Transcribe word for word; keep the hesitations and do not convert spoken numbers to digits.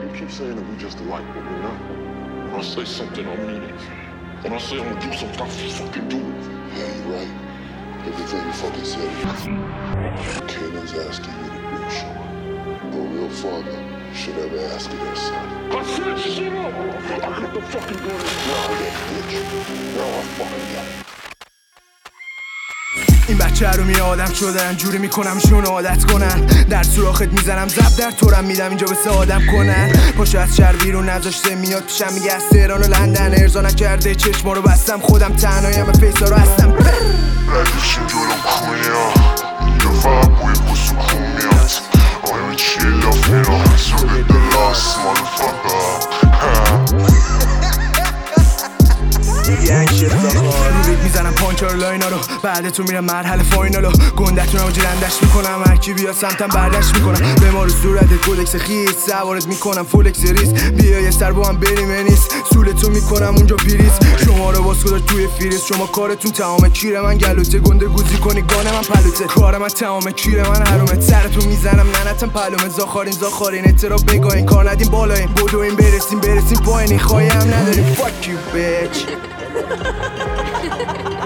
You keep saying that we just alike, but we're not. When I say something, I mean it. When I say I'm gonna do something, I fucking do it. Yeah, you're right. Everything you fucking said. Kanan's asking you to do, Sean. A real father should never ask you that, son. I said shut up! I got the fucking gun now, that bitch. Now I fucking got it. این بچه رو می آدم شدن جوری میکنم شون عادت کنن در سوراخت میزنم زب در تورم میدم اینجا به سه آدم کنن پاشو از شهر بیرون نذاشته میاد پیشم میگه از تهران و لندن ارضا نکرده چشما رو بستم خودم تنهایم به فیسا رو هستم ردیشیم جلوم خونیم اینجا فقط بوی بوسو خون میاد آیمه چیه لاف میرم So get the lost motherfucker رو میزنم پانچار لاینا رو بعد تو میرم مرحله فاینالو گندتون رو جرندش میکنم هرکی بیا سمتم بردش میکنم به ما رو صورتت کودکس خیس سوارت میکنم فولکس ریس بیا یه سر با هم بریم نیست سولتو میکنم اونجا پیریز شما رو باز خدا توی فیریز شما کارتون تمامه کیره من گلوته گنده گوزی کنی گانه من پلوته کار من تمامه کیره من حرومه سرتون میزنم ننتم پلومه زاخارین زاخارین اترا بگاین کار ندیم بالاین بدوین برسیم برسیم پایینی خواهی هم نداریم fuck you bitch